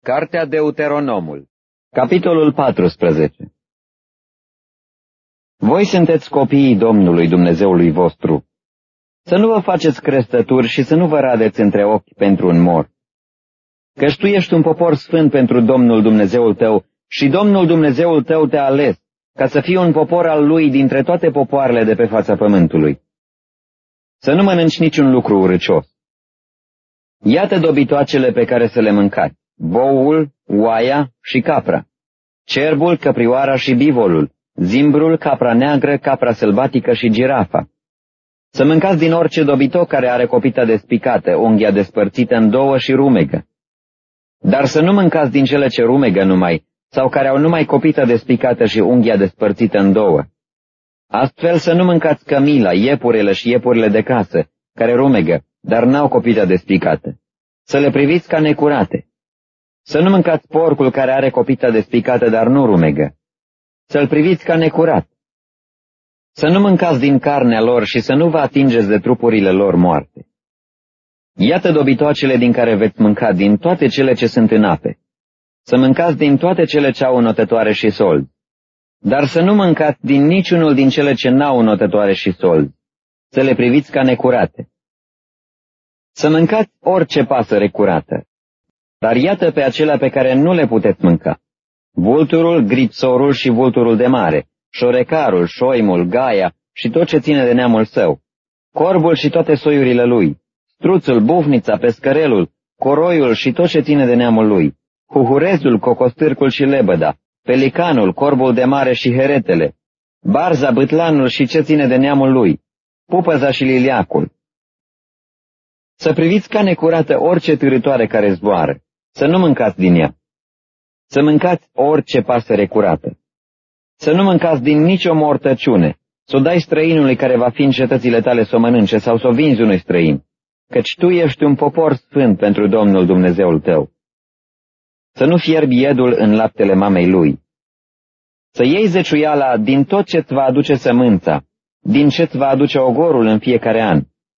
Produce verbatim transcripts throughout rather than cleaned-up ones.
Cartea Deuteronomul, capitolul paisprezece. Voi sunteți copiii Domnului Dumnezeului vostru. Să nu vă faceți crestături și să nu vă radeți între ochi pentru un mor. Căci tu ești un popor sfânt pentru Domnul Dumnezeul tău și Domnul Dumnezeul tău te-a ales, ca să fii un popor al lui dintre toate popoarele de pe fața pământului. Să nu mănânci niciun lucru urâcios. Iată dobitoacele pe care să le mâncați: boul, oaia și capra, cerbul, căprioara și bivolul, zimbrul, capra neagră, capra sălbatică și girafa. Să mâncați din orice dobitoc care are copita despicată, unghia despărțită în două și rumegă. Dar să nu mâncați din cele ce rumegă numai, sau care au numai copita despicată și unghia despărțită în două. Astfel să nu mâncați cămila, iepurele și iepurile de casă, care rumegă, dar n-au copita despicată. Să le priviți ca necurate. Să nu mâncați porcul care are copita despicată, dar nu rumegă. Să-l priviți ca necurat. Să nu mâncați din carnea lor și să nu vă atingeți de trupurile lor moarte. Iată dobitoacele din care veți mânca din toate cele ce sunt în ape. Să mâncați din toate cele ce au înotătoare și solzi. Dar să nu mâncați din niciunul din cele ce n-au înotătoare și solzi. Să le priviți ca necurate. Să mâncați orice pasăre curată. Dar iată pe acelea pe care nu le puteți mânca: vulturul, gripsorul și vulturul de mare, șorecarul, șoimul, gaia și tot ce ține de neamul său, corbul și toate soiurile lui, struțul, bufnița, pescărelul, coroiul și tot ce ține de neamul lui, huhurezul, cocostârcul și lebăda, pelicanul, corbul de mare și heretele, barza, bâtlanul și ce ține de neamul lui, pupăza și liliacul. Să priviți ca necurată orice târătoare care zboară, să nu mâncați din ea. Să mâncați orice pasăre curată. Să nu mâncați din nicio mortăciune, să o dai străinului care va fi în cetățile tale să o mănânce sau să o vinzi unui străin, căci tu ești un popor sfânt pentru Domnul Dumnezeul tău. Să nu fierbi iedul în laptele mamei lui. Să iei zeciuiala din tot ce-ți va aduce sămânța, din ce-ți va aduce ogorul în fiecare an.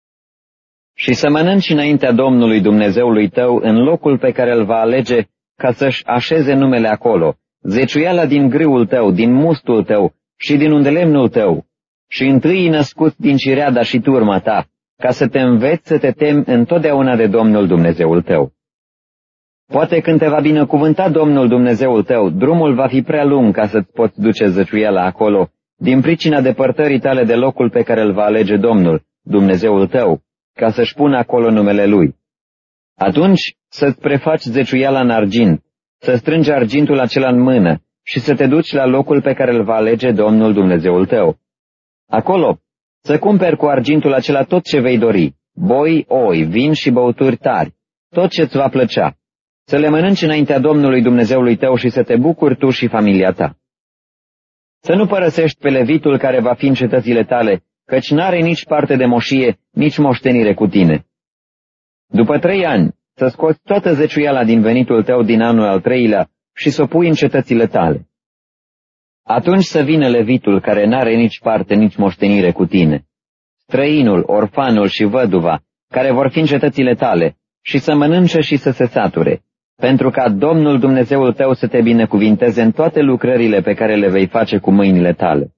Și să mănânci înaintea Domnului Dumnezeului tău în locul pe care îl va alege ca să-și așeze numele acolo, zeciuiala din grâul tău, din mustul tău și din undelemnul tău, și întâi născuți din cireada și turma ta, ca să te înveți să te temi întotdeauna de Domnul Dumnezeul tău. Poate când te va binecuvânta Domnul Dumnezeul tău, drumul va fi prea lung ca să-ți poți duce zeciuiala acolo, din pricina depărtării tale de locul pe care îl va alege Domnul Dumnezeul tău, ca să-și pună acolo numele lui. Atunci să-ți prefaci zeciuiala în argint, să strângi argintul acela în mână și să te duci la locul pe care îl va alege Domnul Dumnezeul tău. Acolo să cumperi cu argintul acela tot ce vei dori, boi, oi, vin și băuturi tari, tot ce-ți va plăcea, să le mănânci înaintea Domnului Dumnezeului tău și să te bucuri tu și familia ta. Să nu părăsești pe levitul care va fi în cetățile tale, căci n-are nici parte de moșie, nici moștenire cu tine. După trei ani, să scoți toată zeciuiala din venitul tău din anul al treilea și să o pui în cetățile tale. Atunci să vină levitul care n-are nici parte, nici moștenire cu tine, străinul, orfanul și văduva, care vor fi în cetățile tale, și să mănânce și să se sature, pentru ca Domnul Dumnezeul tău să te binecuvinteze în toate lucrările pe care le vei face cu mâinile tale.